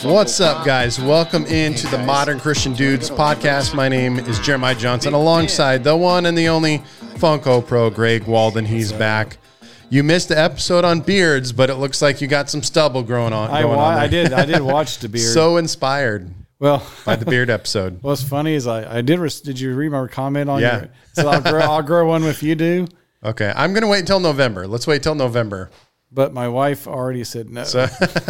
What's up, guys? Welcome into the Modern Christian Dudes podcast. My name is Jeremiah Johnson, alongside the one and the only Funko Pro, Greg Walden. He's back. You missed the episode on beards, but it looks like you got some stubble growing on. I did watch the beard. So inspired. Well, by the beard episode. What's funny is I did. Did you read my comment on? Yeah. So I'll grow one if you do. Okay, I'm gonna wait until November. Let's wait till November. But my wife already said no. So,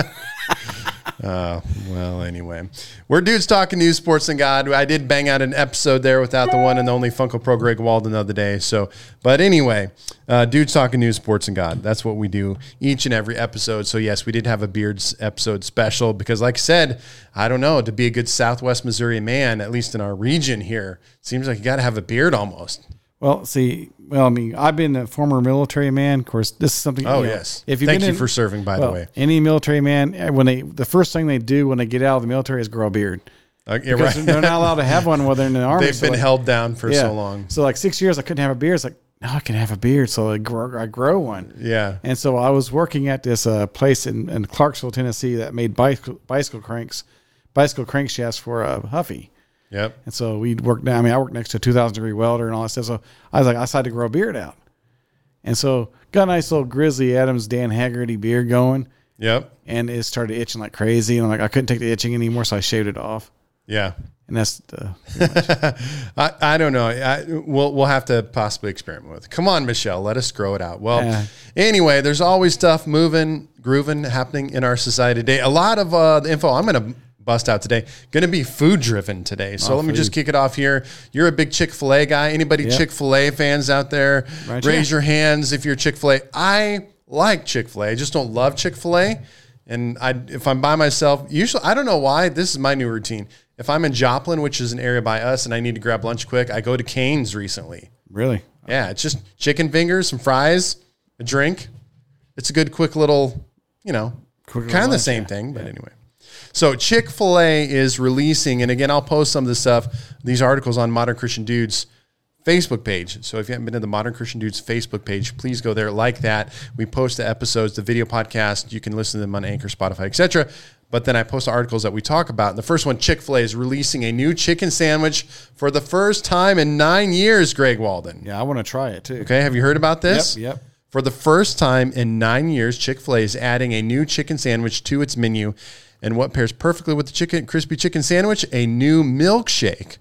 well, anyway, we're dudes talking news, sports, and God. I did bang out an episode there without the one and only Funko Pro Greg Walden the other day. So, but anyway, dudes talking news, sports, and God. That's what we do each and every episode. So yes, we did have a beards episode special because, like I said, I don't know, to be a good Southwest Missouri man, at least in our region here, seems like you got to have a beard almost. Well, I mean, I've been a former military man. Of course, this is something. Oh, yes. Thank you for serving, by the way. Any military man, the first thing they do when they get out of the military is grow a beard. Because right. They're not allowed to have one while they're in the Army. They've been held down for so long. So like 6 years, I couldn't have a beard. It's like, now I can have a beard. So I grow one. Yeah. And so I was working at this place in Clarksville, Tennessee that made bicycle crankshafts for Huffy. Yep. And so we worked down. I mean, I worked next to a 2,000-degree welder and all that stuff. So I was like, I decided to grow a beard out. And so got a nice little Grizzly Adams, Dan Haggerty beard going. Yep. And it started itching like crazy. And I'm like, I couldn't take the itching anymore, so I shaved it off. Yeah. And that's I don't know. We'll have to possibly experiment with it. Come on, Michelle, let us grow it out. Well, Anyway, there's always stuff moving, grooving, happening in our society today. A lot of the info I'm going to bust out today going to be food driven today. So let me just kick it off here. You're a big Chick-fil-A guy. Anybody Chick-fil-A fans out there? Right, raise your hands if you're Chick-fil-A. I like Chick-fil-A. I just don't love Chick-fil-A. And if I'm by myself, usually, I don't know why, this is my new routine. If I'm in Joplin, which is an area by us, and I need to grab lunch quick, I go to Cane's recently. Really? Yeah, it's just chicken fingers, some fries, a drink. It's a good, quick little, kind of the same thing, but anyway. So Chick-fil-A is releasing, and again, I'll post some of this stuff, these articles on Modern Christian Dudes Facebook page. So if you haven't been to the Modern Christian Dudes Facebook page, please go there, like that. We post the episodes, the video podcast. You can listen to them on Anchor, Spotify, etc. But then I post the articles that we talk about. And the first one, Chick-fil-A is releasing a new chicken sandwich for the first time in 9 years, Greg Walden. Yeah, I want to try it too. Okay, have you heard about this? Yep. For the first time in 9 years, Chick-fil-A is adding a new chicken sandwich to its menu. And what pairs perfectly with the crispy chicken sandwich? A new milkshake.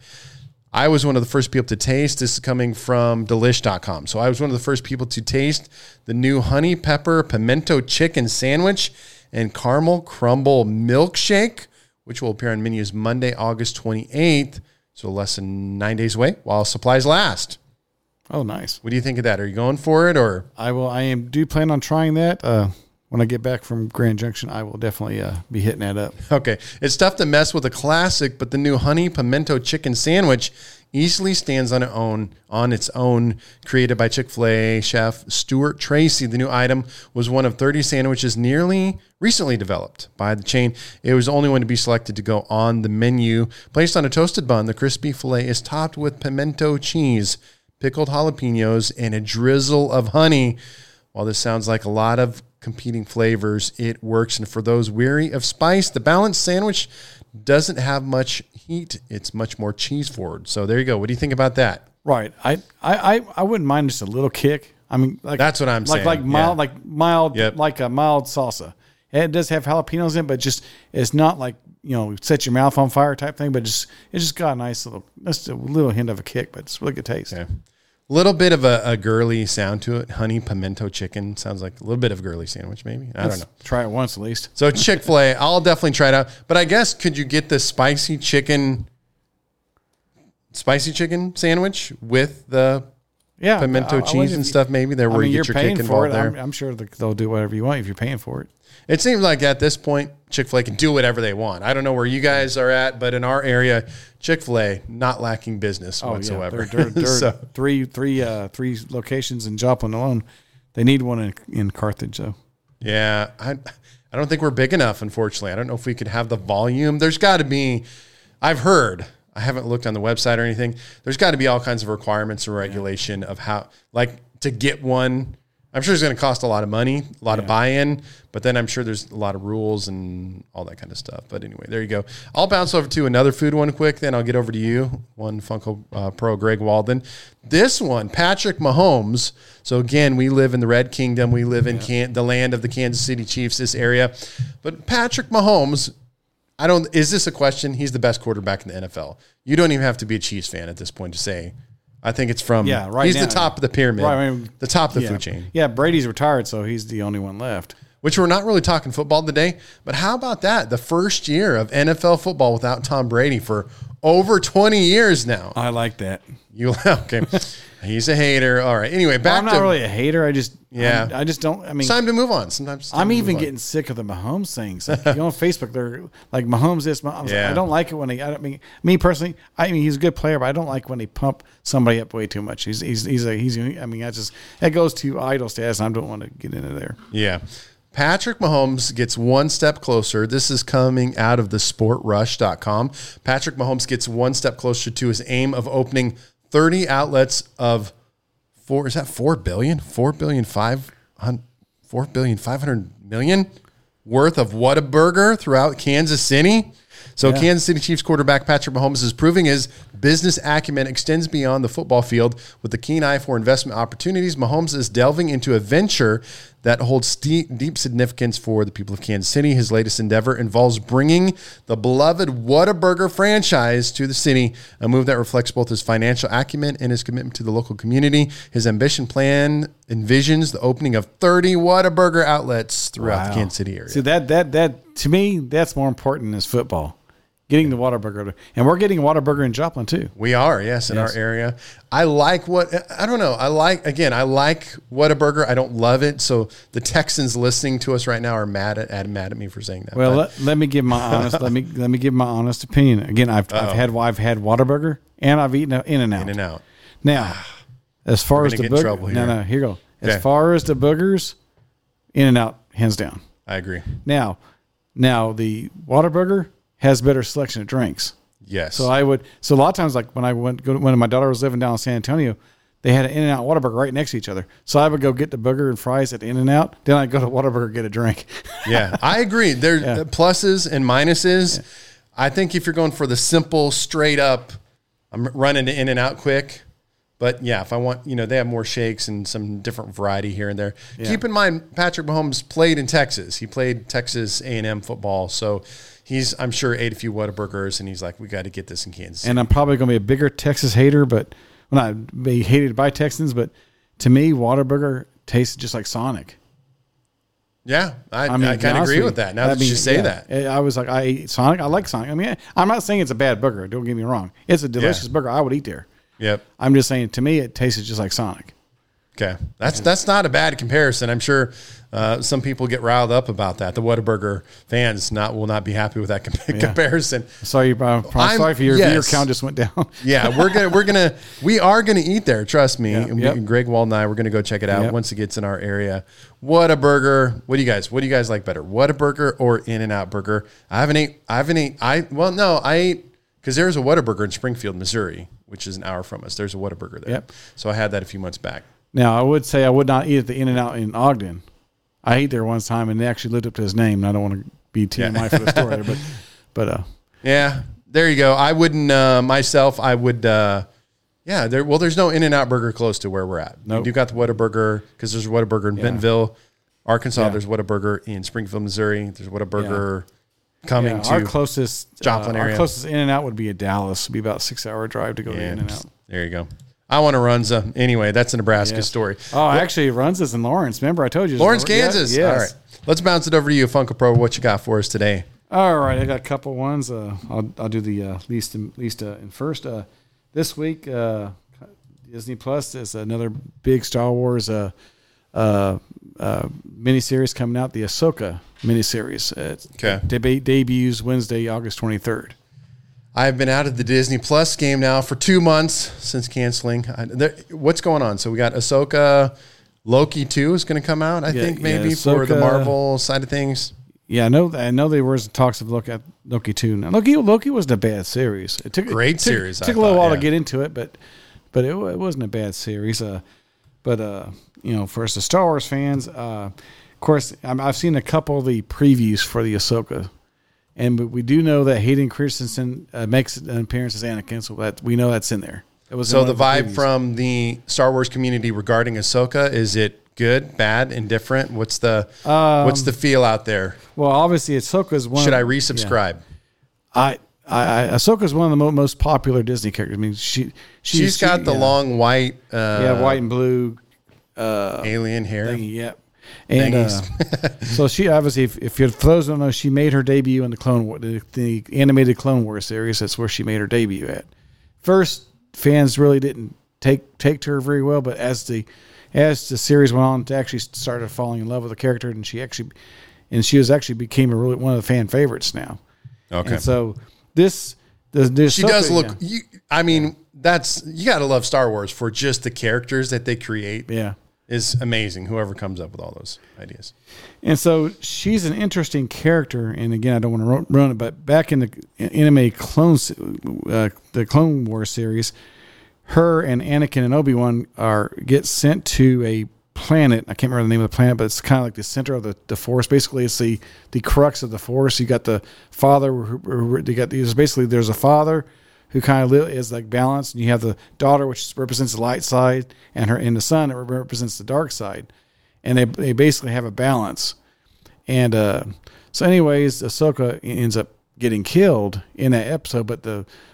I was one of the first people to taste. This is coming from Delish.com. So I was one of the first people to taste the new honey pepper pimento chicken sandwich and caramel crumble milkshake, which will appear on menus Monday, August 28th. So less than 9 days away while supplies last. Oh, nice. What do you think of that? Are you going for it or? I do plan on trying that. When I get back from Grand Junction, I will definitely be hitting that up. Okay. It's tough to mess with a classic, but the new honey pimento chicken sandwich easily stands on its own, created by Chick-fil-A chef Stuart Tracy. The new item was one of 30 sandwiches recently developed by the chain. It was the only one to be selected to go on the menu. Placed on a toasted bun, the crispy filet is topped with pimento cheese, pickled jalapenos, and a drizzle of honey. While this sounds like a lot of competing flavors, it works. And for those weary of spice, the balanced sandwich doesn't have much heat. It's much more cheese forward. So there you go. What do you think about that? Right. I wouldn't mind just a little kick. I mean, that's what I'm saying. Like mild, like a mild salsa. It does have jalapenos in it, but it's not like, set your mouth on fire type thing, but it's just got a little hint of a kick, but it's really good taste. Okay. A little bit of a girly sound to it. Honey pimento chicken sounds like a little bit of a girly sandwich, maybe. I don't know. Try it once at least. So Chick-fil-A, I'll definitely try it out. But I guess could you get the spicy chicken sandwich with the pimento cheese and stuff? Maybe there where you get your cake involved there. I'm sure they'll do whatever you want if you're paying for it. It seems like at this point, Chick-fil-A can do whatever they want. I don't know where you guys are at, but in our area, Chick-fil-A not lacking business whatsoever. Yeah. They're three locations in Joplin alone. They need one in Carthage, though. Yeah, I don't think we're big enough, unfortunately. I don't know if we could have the volume. There's got to be, I've heard, I haven't looked on the website or anything. There's got to be all kinds of requirements and regulation of how, like, to get one. I'm sure it's going to cost a lot of money, a lot of buy-in, but then I'm sure there's a lot of rules and all that kind of stuff. But anyway, there you go. I'll bounce over to another food one quick, then I'll get over to you, one Funko Pro Greg Walden. This one, Patrick Mahomes. So again, we live in the Red Kingdom. We live in the land of the Kansas City Chiefs, this area. But Patrick Mahomes, is this a question? He's the best quarterback in the NFL. You don't even have to be a Chiefs fan at this point to say. I think it's from, he's the top of the pyramid, the top of the food chain. Yeah, Brady's retired, so he's the only one left. Which we're not really talking football today, but how about that? The first year of NFL football without Tom Brady for over 20 years now. I like that. Okay. He's a hater. All right. Anyway, I'm not really a hater. I just don't. I mean, it's time to move on. Sometimes I'm even getting sick of the Mahomes things. Like, on Facebook, they're like Mahomes this. Like, I don't like it when me personally. I mean, he's a good player, but I don't like when they pump somebody up way too much. He's. I mean, that goes to idol status. I don't want to get into there. Yeah. Patrick Mahomes gets one step closer. This is coming out of the sportrush.com. Patrick Mahomes gets one step closer to his aim of opening 30 outlets of $4 billion? $4 billion 500 million worth of Whataburger throughout Kansas City. So Kansas City Chiefs quarterback Patrick Mahomes is proving his business acumen extends beyond the football field. With a keen eye for investment opportunities, Mahomes is delving into a venture that holds deep significance for the people of Kansas City. His latest endeavor involves bringing the beloved Whataburger franchise to the city, a move that reflects both his financial acumen and his commitment to the local community. His ambition plan envisions the opening of 30 Whataburger outlets throughout the Kansas City area. See, that to me, that's more important than football. Getting the Whataburger. And we're getting a Whataburger in Joplin, too. We are, yes, in our area. I like I like Whataburger. I don't love it. So the Texans listening to us right now are mad at me for saying that. Well, let me give my honest let me give my honest opinion. Again, I've had Whataburger and I've eaten In-N-Out. In-N-Out. Now, as far as the boogers, no, here you go. As far as the boogers, In-N-Out, hands down. I agree. Now the Whataburger has better selection of drinks. Yes. So a lot of times, like when my daughter was living down in San Antonio, they had an In-N-Out Whataburger right next to each other. So I would go get the burger and fries at In-N-Out. Then I'd go to Whataburger get a drink. Yeah, I agree. There's pluses and minuses. Yeah. I think if you're going for the simple, straight up, I'm running to In-N-Out quick. But yeah, if I want, they have more shakes and some different variety here and there. Yeah. Keep in mind, Patrick Mahomes played in Texas. He played Texas A&M football. So I'm sure, ate a few Whataburgers, and he's like, we got to get this in Kansas City. And I'm probably going to be a bigger Texas hater, but not be hated by Texans. But to me, Whataburger tastes just like Sonic. Yeah, I kind of agree with that. Now that you say that, I was like, I ate Sonic. I like Sonic. I mean, I'm not saying it's a bad burger. Don't get me wrong. It's a delicious burger. I would eat there. Yep. I'm just saying, to me, it tasted just like Sonic. Okay, that's not a bad comparison. I'm sure some people get riled up about that. The Whataburger fans will not be happy with that comparison. Sorry for your viewer count just went down. Yeah, we are gonna eat there. Trust me. Yep. Greg Wald and I, we're gonna go check it out once it gets in our area. Whataburger. What do you guys like better, Whataburger or In-N-Out Burger? I ate because there's a Whataburger in Springfield, Missouri, which is an hour from us. There's a Whataburger there. Yep. So I had that a few months back. Now, I would say I would not eat at the In-N-Out in Ogden. I ate there one time, and they actually lived up to his name. And I don't want to be TMI for the story there, but yeah, there you go. I wouldn't myself. I would. There's no In-N-Out Burger close to where we're at. Nope. You got the Whataburger because there's a Whataburger in Bentonville, Arkansas. Yeah. There's Whataburger in Springfield, Missouri. There's Whataburger coming to our closest Joplin area. Our closest In-N-Out would be at Dallas. It'd be about a 6-hour drive to go to In-N-Out. There you go. I want a Runza. Anyway, that's a Nebraska story. Oh, actually, Runza's in Lawrence. Remember, I told you. Lawrence, Kansas. Yes. All right. Let's bounce it over to you, Funko Pro. What you got for us today? All right. I got a couple ones. I'll do the least in first. This week, Disney Plus is another big Star Wars miniseries coming out, the Ahsoka miniseries. Debuts Wednesday, August 23rd. I've been out of the Disney Plus game now for 2 months since canceling. What's going on? So we got Ahsoka, Loki 2 is going to come out, I think, maybe Ahsoka, for the Marvel side of things. Yeah, I know there was talks of Loki 2. Now, Loki wasn't a bad series. It took series. Took a little while to get into it, but it wasn't a bad series. for us, the Star Wars fans, of course, I've seen a couple of the previews for the Ahsoka, and we do know that Hayden Christensen makes an appearance as Anakin, so that we know that's in there. So the vibe from the Star Wars community regarding Ahsoka, is it good, bad, indifferent? What's the feel out there? Well, obviously Ahsoka is one. Should I resubscribe? Yeah. Ahsoka is one of the most popular Disney characters. I mean, she's got the long white, white and blue, alien hair. Thingy, yep. And so she obviously, if for those who don't know, she made her debut in the animated Clone Wars series. That's where she made her debut at. First, fans really didn't take to her very well, but as the series went on, they actually started falling in love with the character, and she became one of the fan favorites now. Okay, and so this she does look. Yeah. I mean, you got to love Star Wars for just the characters that they create. Yeah. Is amazing. Whoever comes up with all those ideas. And so she's an interesting character. And again, I don't want to run it, but back in the anime the Clone Wars series, her and Anakin and Obi-Wan get sent to a planet. I can't remember the name of the planet, but it's kind of like the center of the Force. Basically, it's the crux of the Force. You got the father. There's a father who kind of is like balanced, and you have the daughter, which represents the light side, and the son, that represents the dark side, and they basically have a balance. And so, anyways, Ahsoka ends up getting killed in that episode, but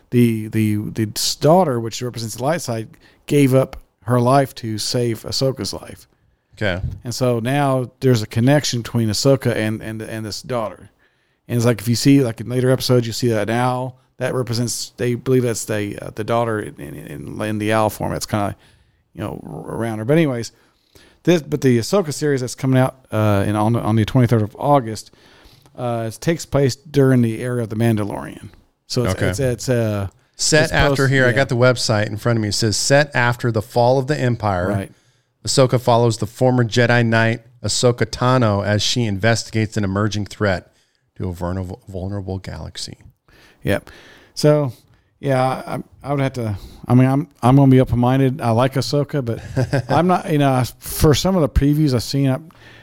the daughter, which represents the light side, gave up her life to save Ahsoka's life. Okay, and so now there's a connection between Ahsoka and this daughter, and it's like if you see like in later episodes, you see that owl. That represents. They believe that's the daughter in the owl form. It's kind of around her. But anyways, the Ahsoka series that's coming out on the 23rd of August, it takes place during the era of the Mandalorian. So it's set after here. Yeah. I got the website in front of me. It says set after the fall of the Empire. Right. Ahsoka follows the former Jedi Knight Ahsoka Tano as she investigates an emerging threat to a vulnerable galaxy. Yep. So, yeah, I would have to. I mean, I'm going to be open-minded. I like Ahsoka, but I'm not. For some of the previews I've seen,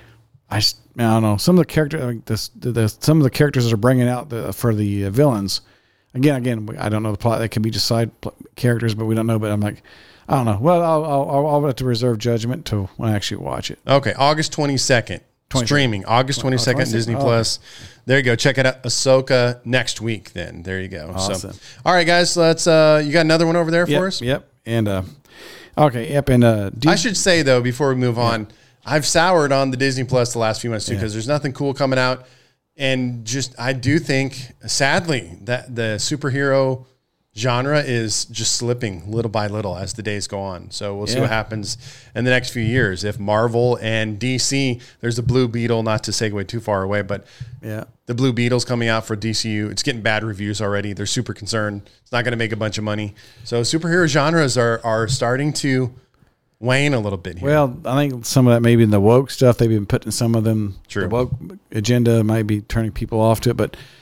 I don't know. Some of the characters, some of the characters that are bringing out for the villains. Again, I don't know the plot. They can be just side characters, but we don't know. But I'm like, I don't know. Well, I'll have to reserve judgment to when I actually watch it. Okay, August 22nd. Streaming August 22nd, Disney Plus. There you go. Check it out. Ahsoka next week. Then there you go. Awesome. So, all right, guys. Let's. You got another one over there for us? Yep. And okay. Yep. And I should say though, before we move on, I've soured on the Disney Plus the last few months too because there's nothing cool coming out, and I do think, sadly, that the superhero genre is just slipping little by little as the days go on. So we'll see what happens in the next few years. If Marvel and DC, there's a Blue Beetle, not to segue too far away, but the Blue Beetle's coming out for DCU. It's getting bad reviews already. They're super concerned. It's not going to make a bunch of money. So superhero genres are starting to wane a little bit here. Well, I think some of that maybe in the woke stuff, they've been putting some of them. True. The woke agenda might be turning people off to it,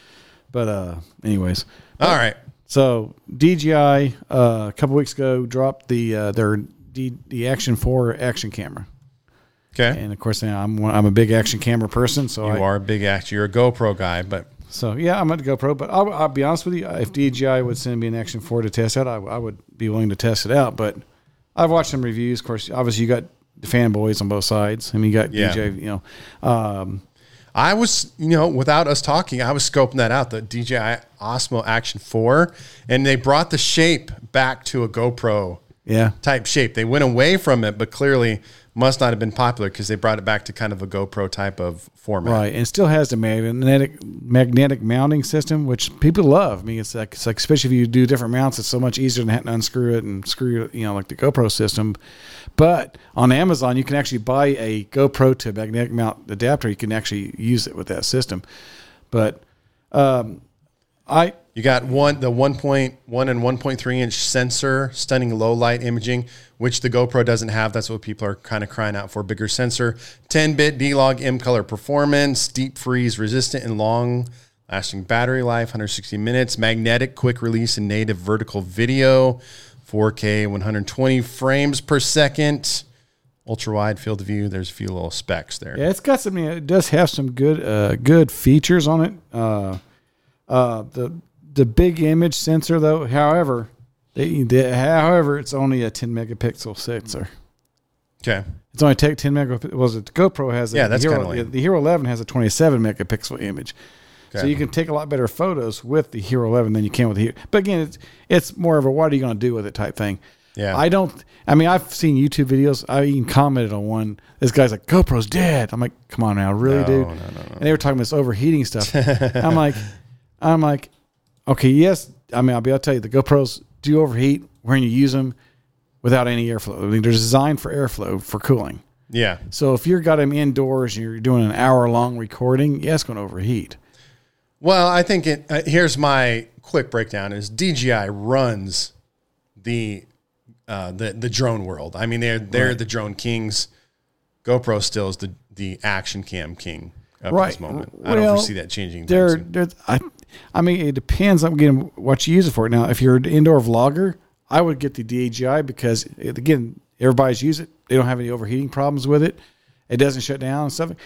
but anyways. All right. So DJI a couple weeks ago dropped the Action 4 action camera. Okay. And of course, I'm a big action camera person. So you are a big action. You're a GoPro guy, but so yeah, I'm at the GoPro. But I'll be honest with you, if DJI would send me an Action 4 to test out, I would be willing to test it out. But I've watched some reviews. Of course, obviously you got the fanboys on both sides. I mean, you got DJI. I was, without us talking, I was scoping that out, the DJI Osmo Action 4, and they brought the shape back to a GoPro type shape. They went away from it, but clearly must not have been popular because they brought it back to kind of a GoPro type of format. Right, and it still has the magnetic mounting system, which people love. I mean, it's like especially if you do different mounts, it's so much easier than having to unscrew it and screw it, like the GoPro system. But on Amazon, you can actually buy a GoPro to magnetic mount adapter. You can actually use it with that system. But you got the 1.1 and 1.3 inch sensor, stunning low light imaging, which the GoPro doesn't have. That's what people are kind of crying out for. Bigger sensor, 10-bit D-Log M-Color performance, deep freeze resistant and long lasting battery life, 160 minutes, magnetic quick release and native vertical video, 4K 120 frames per second. ultra wide field of view. There's a few little specs there. Yeah, it's got something. It does have some good features on it. The big image sensor, though, however, it's only a 10 megapixel sensor. Okay. It's only 10 megapixels. Well, the GoPro has the Hero 11 has a 27 megapixel image. Okay. So you can take a lot better photos with the Hero 11 than you can with the Hero. But again, it's more of a what are you going to do with it type thing. Yeah. I've seen YouTube videos. I even commented on one. This guy's like, GoPro's dead. I'm like, come on now, really, dude? No. And they were talking about this overheating stuff. I'm like, okay, yes. I mean, I'll tell you, the GoPros do overheat when you use them without any airflow. I mean, they're designed for airflow, for cooling. Yeah. So if you've got them indoors and you're doing an hour-long recording, it's going to overheat. Well, I think here's my quick breakdown: is DJI runs the drone world. I mean, they're the drone kings. GoPro still is the action cam king at this moment. I don't foresee that changing. I mean, it depends on what you use it for. Now, if you're an indoor vlogger, I would get the DJI because, again, everybody's used it. They don't have any overheating problems with it. It doesn't shut down and stuff.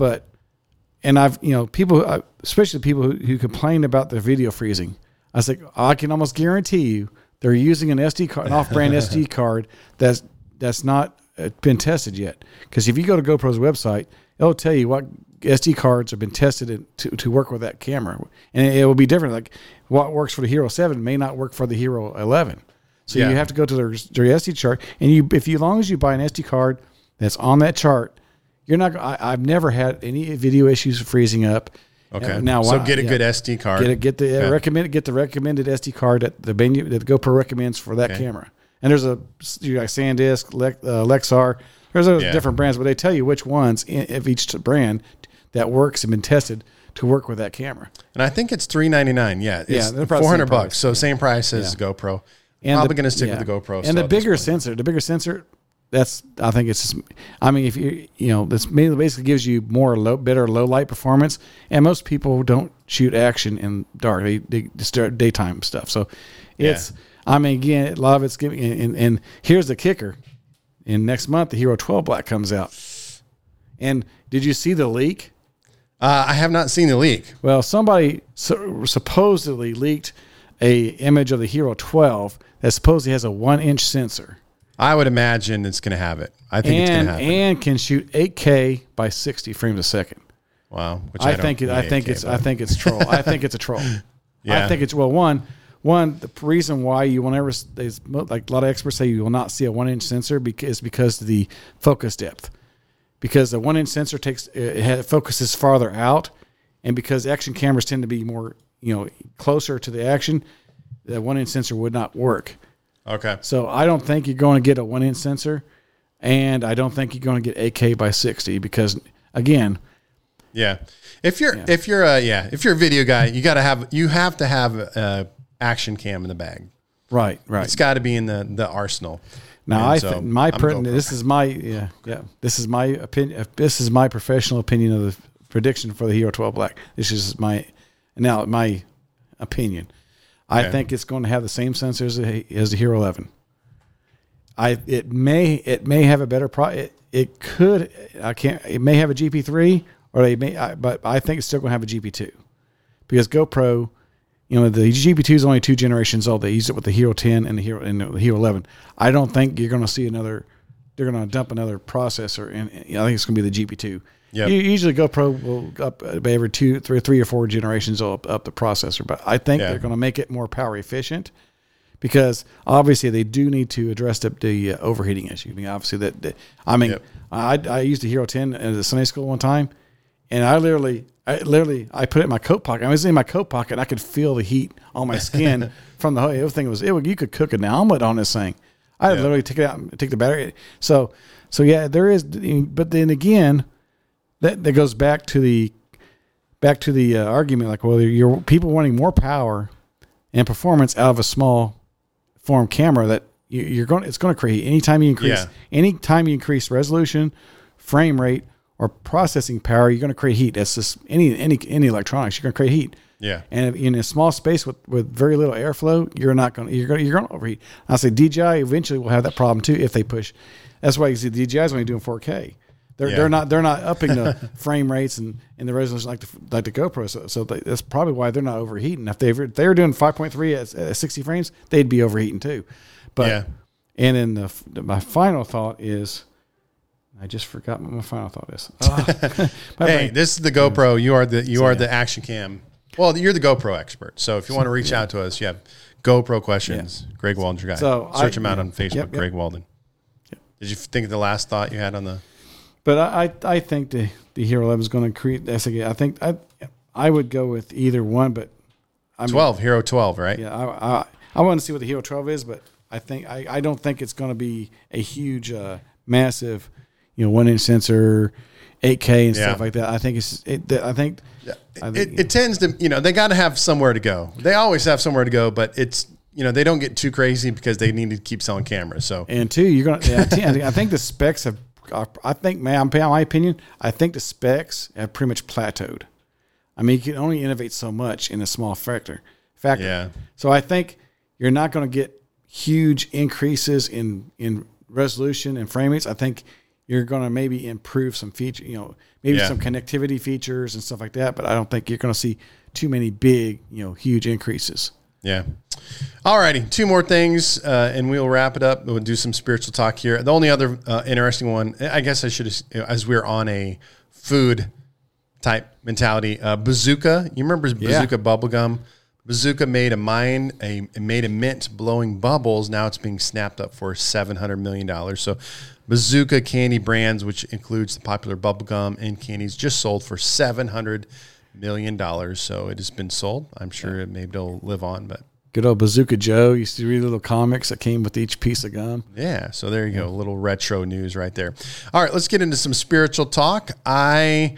People, especially people who complain about their video freezing, I was like, I can almost guarantee you they're using an SD card, an off-brand SD card that's not been tested yet. Because if you go to GoPro's website, it'll tell you what SD cards have been tested to work with that camera, and it will be different. Like what works for the Hero 7 may not work for the Hero 11. So you have to go to their SD chart, and as long as you buy an SD card that's on that chart, you're not. I've never had any video issues freezing up. Okay. Now, get a good SD card. Get the recommended SD card that the GoPro recommends for that camera. And there's SanDisk, Lexar. There's different brands, but they tell you which ones of each brand that works and been tested to work with that camera. And I think it's $399. Yeah, it's $400. So same price as GoPro. And probably going to stick with the GoPro. And the bigger sensor. That's, I think it's just, I mean, if this basically gives you better low light performance. And most people don't shoot action in dark. They start daytime stuff. So again, a lot of it's giving, and here's the kicker. In next month, the Hero 12 Black comes out. And did you see the leak? I have not seen the leak. Well, somebody supposedly leaked a image of the Hero 12 that supposedly has a 1-inch sensor. I would imagine it's going to have it. I think it's going to happen. And can shoot 8K by 60 frames a second. Wow. I think it's troll. I think it's a troll. Yeah. I think it's, one, the reason why you will never, like a lot of experts say, you will not see a 1-inch sensor is because of the focus depth. Because the 1-inch sensor focuses farther out, and because action cameras tend to be more, closer to the action, the 1-inch sensor would not work. Okay. So I don't think you're going to get a 1-inch sensor, and I don't think you're going to get 8K by 60 because, again. Yeah. If you're a video guy, you have to have action cam in the bag. Right. It's got to be in the arsenal. Now, this is my opinion. This is my professional opinion of the prediction for the Hero 12 Black. This is my opinion. I think it's going to have the same sensors as the Hero 11. It may have a better it may have a GP3 but I think it's still going to have a GP2 because GoPro, the GP2 is only 2 generations old. They use it with the Hero 10 and the Hero 11. I don't think you're going to see they're going to dump another processor in. I think it's going to be the GP2. Yep. Usually GoPro will up every 3 or 4 generations up the processor, but I think they're going to make it more power efficient because obviously they do need to address the overheating issue. I mean, obviously I used the Hero 10 at the Sunday school one time, and I literally put it in my coat pocket. I was in my coat pocket, and I could feel the heat on my skin from the whole everything. You could cook an omelet on this thing. I literally take it out and take the battery. So there is, but then again. That goes back to the argument, like, well, you're people wanting more power and performance out of a small form camera that it's going to create anytime you increase resolution, frame rate, or processing power, you're going to create heat. That's just any electronics, you're going to create heat. Yeah. And in a small space with very little airflow, you're going to overheat. I say DJI eventually will have that problem too if they push. That's why you see the DJI is only doing 4K. They're not upping the frame rates and the resolution like the GoPro. So that's probably why they're not overheating. If they were doing 5.3 at 60 frames, they'd be overheating too. But and then my final thought is, I just forgot what my final thought is. Hey, this is the GoPro. You are the action cam. Well, you're the GoPro expert. So if you want to reach out to us, you have GoPro questions. Yeah. Greg Walden's your guy. So search him out on Facebook. Greg Walden. Yep. Did you think of the last thought you had on the? But I think the Hero 11 is going to create SAG. I think I would go with either one, but 12 Hero 12, right? Yeah, I want to see what the Hero 12 is, but I don't think it's going to be a huge, massive, 1-inch sensor, 8K and stuff like that. I think it tends to, they got to have somewhere to go. They always have somewhere to go, but it's. They don't get too crazy because they need to keep selling cameras. So and two, you're gonna. I think the specs have. I think, my opinion, I think the specs have pretty much plateaued. I mean, you can only innovate so much in a small factor. Yeah. So I think you're not going to get huge increases in resolution and frame rates. I think you're going to maybe improve some feature, some connectivity features and stuff like that. But I don't think you're going to see too many big, huge increases. Yeah. All righty. 2 more things, and we'll wrap it up. We'll do some spiritual talk here. The only other interesting one, I guess I should, as we're on a food type mentality, Bazooka. You remember Bazooka bubblegum? Bazooka made a mint blowing bubbles. Now it's being snapped up for $700 million. So Bazooka candy brands, which includes the popular bubblegum and candies, just sold for $700 million. So it has been sold. I'm sure maybe it'll live on, but good old Bazooka Joe used to read little comics that came with each piece of gum. Yeah. So there you go. A little retro news right there. All right, let's get into some spiritual talk. I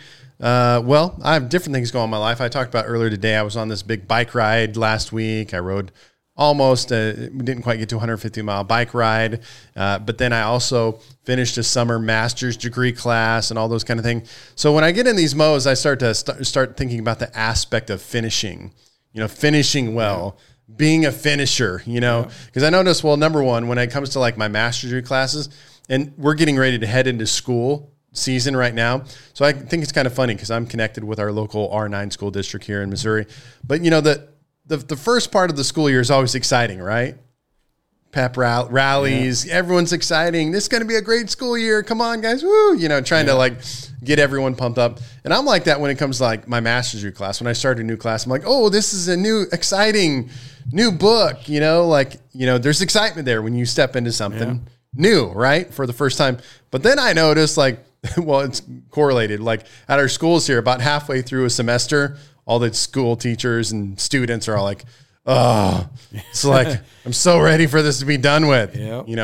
have different things going on in my life. I talked about earlier today. I was on this big bike ride last week. I rode almost, we didn't quite get to 150-mile bike ride. But then I also finished a summer master's degree class and all those kind of things. So when I get in these modes, I start thinking about the aspect of finishing, finishing well, being a finisher, because I noticed, number one, when it comes to like my master's degree classes, and we're getting ready to head into school season right now. So I think it's kind of funny because I'm connected with our local R9 school district here in Missouri. But the first part of the school year is always exciting, right? Pep rallies, everyone's exciting. This is going to be a great school year. Come on, guys. Woo. Trying to like get everyone pumped up. And I'm like that when it comes to like my master's degree class. When I start a new class, I'm like, oh, this is a new, exciting new book. There's excitement there when you step into something new, right? For the first time. But then I noticed it's correlated. Like at our schools here, about halfway through a semester, all the school teachers and students are all like, oh, it's like, I'm so ready for this to be done with,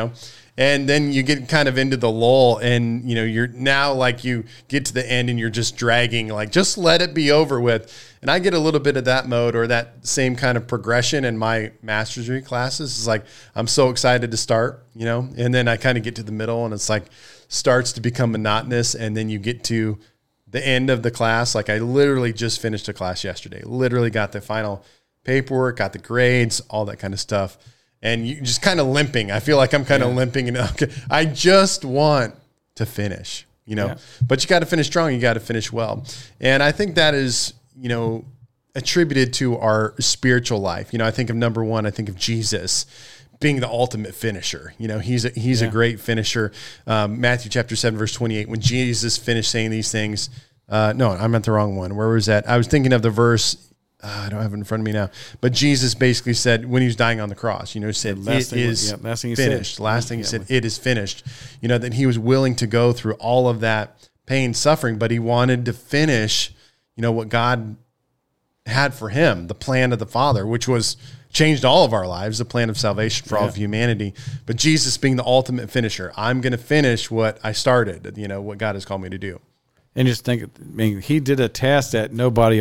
and then you get kind of into the lull and, you're now like you get to the end and you're just dragging, like, just let it be over with. And I get a little bit of that mode or that same kind of progression in my master's degree classes. It's like, I'm so excited to start, and then I kind of get to the middle and it's like starts to become monotonous. And then you get to the end of the class. Like I literally just finished a class yesterday, literally got the final paperwork, got the grades, all that kind of stuff. And you just kind of limping. I feel like I'm kind of limping. And I just want to finish, but you got to finish strong. You got to finish well. And I think that is, attributed to our spiritual life. I think of number one, I think of Jesus being the ultimate finisher. He's a great finisher. Matthew chapter 7, verse 28, when Jesus finished saying these things, no, I meant the wrong one. Where was that? I was thinking of the verse. I don't have it in front of me now, but Jesus basically said when he was dying on the cross, said, it is finished. Last thing he said, it is finished, that he was willing to go through all of that pain, suffering, but he wanted to finish, what God had for him, the plan of the Father, which was changed all of our lives, the plan of salvation for all of humanity. But Jesus being the ultimate finisher, I'm going to finish what I started, what God has called me to do. And just think, he did a task that nobody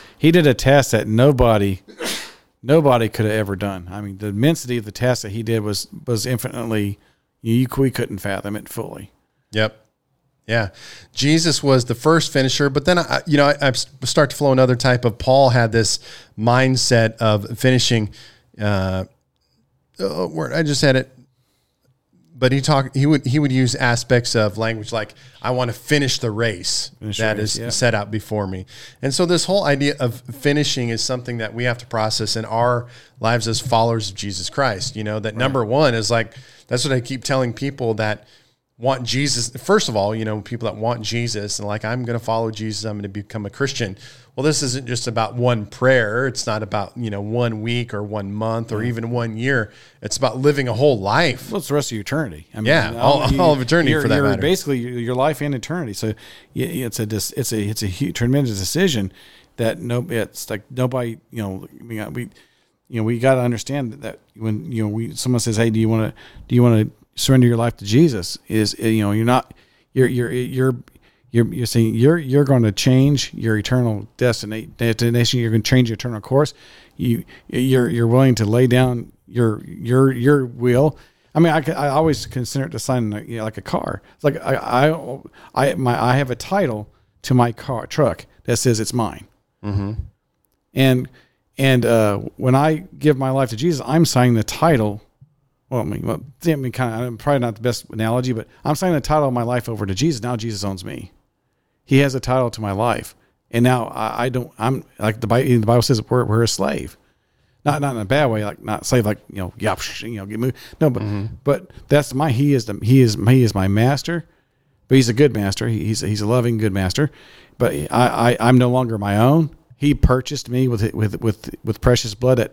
could have ever done. I mean, the immensity of the task that he did was infinitely, we couldn't fathom it fully. Yep. Yeah. Jesus was the first finisher, but then I start to flow another type of. Paul had this mindset of finishing. I just had it. But he would use aspects of language like, I want to finish the race that is set out before me. And so this whole idea of finishing is something that we have to process in our lives as followers of Jesus Christ. That number one is like, that's what I keep telling people that want Jesus. First of all, people that want Jesus and like, I'm going to follow Jesus, I'm going to become a Christian. Well, this isn't just about one prayer. It's not about, 1 week or 1 month or even 1 year. It's about living a whole life. Well, it's the rest of your eternity. I mean, all of eternity for that matter. Basically your life and eternity. So it's a tremendous decision that it's like nobody, we got to understand that when, someone says, hey, do you want to surrender your life to Jesus? You're saying you're going to change your eternal destination. You're going to change your eternal course. You're willing to lay down your will. I mean, I always consider it to sign like a car. It's like I have a title to my truck that says it's mine. Mm-hmm. And when I give my life to Jesus, I'm signing the title. Kind of probably not the best analogy, but I'm signing the title of my life over to Jesus. Now Jesus owns me. He has a title to my life, and now I'm like the Bible says we're a slave, not in a bad way, like not slave, like get moved. No, but that's he is my master, but he's a good master. He's a loving good master, but I'm no longer my own. He purchased me with precious blood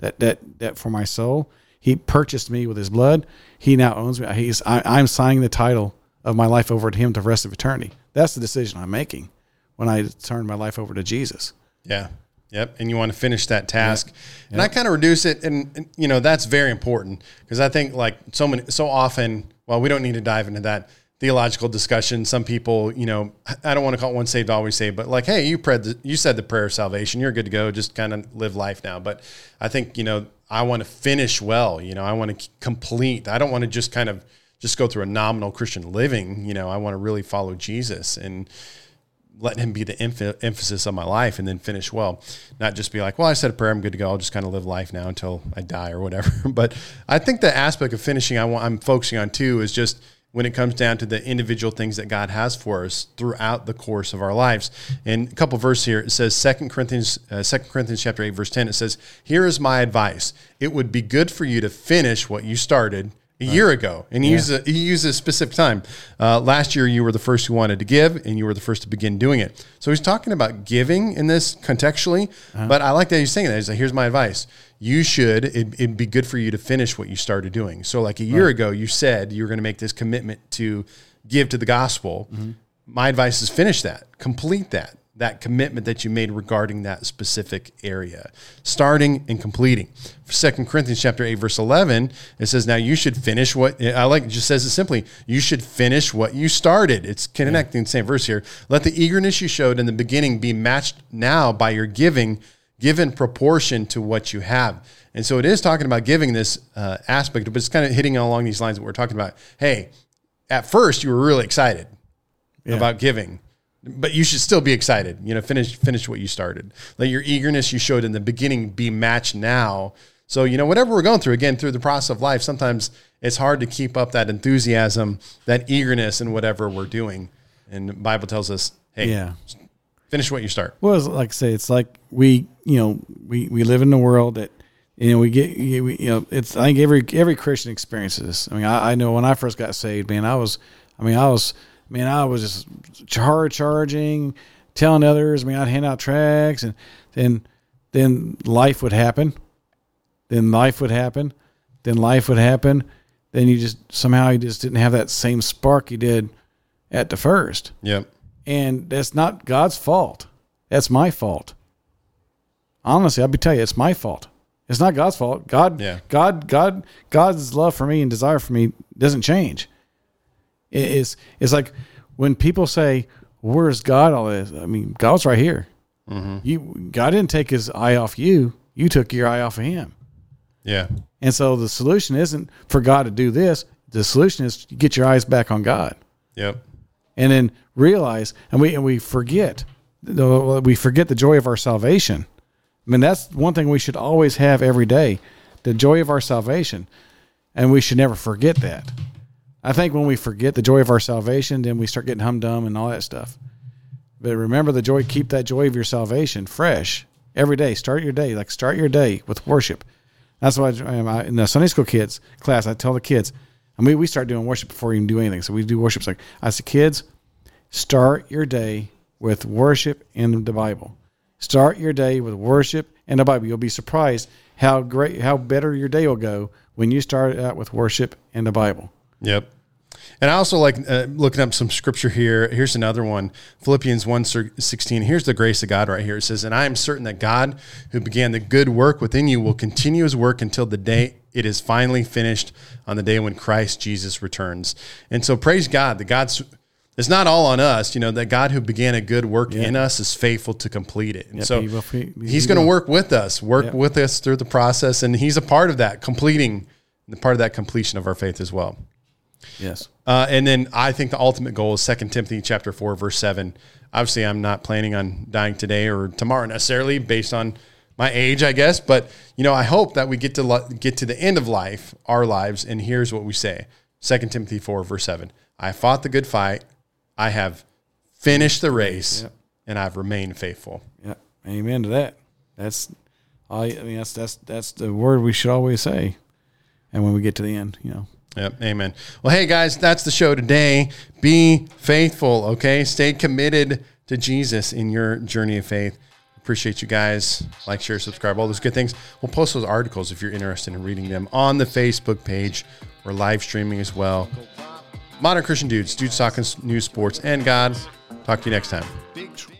that for my soul. He purchased me with his blood. He now owns me. I'm signing the title of my life over to him to the rest of eternity. That's the decision I'm making when I turn my life over to Jesus. Yeah. Yep. And you want to finish that task. Yep. And I kind of reduce it. And that's very important because I think like so often, well, we don't need to dive into that theological discussion. Some people, I don't want to call it once saved, always saved, but like, hey, you said the prayer of salvation, you're good to go. Just kind of live life now. But I think, I want to finish well, I want to complete. I don't want to just kind of just go through a nominal Christian living. I want to really follow Jesus and let him be the emphasis of my life and then finish well. Not just be like, well, I said a prayer, I'm good to go. I'll just kind of live life now until I die or whatever. But I think the aspect of finishing I'm focusing on too is just when it comes down to the individual things that God has for us throughout the course of our lives. And a couple verses here, it says 2 Corinthians chapter 8, verse 10, it says, here is my advice. It would be good for you to finish what you started a year ago. And he uses a specific time. Last year, you were the first who wanted to give, and you were the first to begin doing it. So he's talking about giving in this contextually, but I like that he's saying that. He's like, here's my advice. It'd be good for you to finish what you started doing. So like a year ago, you said you were going to make this commitment to give to the gospel. Mm-hmm. My advice is finish that, complete that commitment that you made regarding that specific area, starting and completing. 2 Corinthians chapter 8, verse 11, it says, now you should finish it just says it simply, you should finish what you started. It's connecting the same verse here. Let the eagerness you showed in the beginning be matched now by your giving, given proportion to what you have. And so it is talking about giving this aspect, but it's kind of hitting along these lines that we're talking about. Hey, at first you were really excited about giving, but you should still be excited. Finish what you started. Let your eagerness you showed in the beginning be matched now. So, whatever we're going through, again, through the process of life, sometimes it's hard to keep up that enthusiasm, that eagerness in whatever we're doing. And the Bible tells us, hey, finish what you start. Well, like I say, it's like we live in the world that, it's, I think every Christian experiences this. I mean, I know when I first got saved, man, I was just charging, telling others. I'd hand out tracts, and then life would happen. Then life would happen. Then you just didn't have that same spark you did at the first. Yep. And that's not God's fault. That's my fault. Honestly, I'll tell you, it's my fault. It's not God's fault. God's love for me and desire for me doesn't change. It's like when people say, "Where's God?" All this. I mean, God's right here. Mm-hmm. God didn't take his eye off you. You took your eye off of him. Yeah. And so the solution isn't for God to do this. The solution is to get your eyes back on God. Yep. and then realize, and we forget the joy of our salvation. I mean, that's one thing we should always have every day, the joy of our salvation, and we should never forget that. I think when we forget the joy of our salvation, then we start getting humdum and all that stuff. But remember the joy, keep that joy of your salvation fresh every day. Start your day with worship. That's why in the Sunday school kids class, I tell the kids, we start doing worship before you can do anything. So we do worship. Like I said, kids, start your day with worship in the Bible. Start your day with worship in the Bible. You'll be surprised how better your day will go when you start out with worship in the Bible. Yep. And I also like looking up some scripture here. Here's another one, Philippians 1:16. Here's the grace of God right here. It says, and I am certain that God who began the good work within you will continue his work until the day it is finally finished, on the day when Christ Jesus returns. And so praise God that it's not all on us, that God who began a good work in us is faithful to complete it. And so he's going to work with us through the process. And he's a part of that completion of our faith as well. Yes. And then I think the ultimate goal is 2 Timothy chapter 4, verse 7. Obviously, I'm not planning on dying today or tomorrow necessarily based on my age, I guess. But, I hope that we get to the end of life, our lives, and here's what we say. 2 Timothy 4, verse 7. I fought the good fight. I have finished the race, and I've remained faithful. Yeah. Amen to that. That's the word we should always say. And when we get to the end, Yep. Amen. Well, hey guys, that's the show today. Be faithful. Okay. Stay committed to Jesus in your journey of faith. Appreciate you guys. Like, share, subscribe, all those good things. We'll post those articles if you're interested in reading them on the Facebook page. We're live streaming as well. Modern Christian Dudes talking news, sports, and God. Talk to you next time.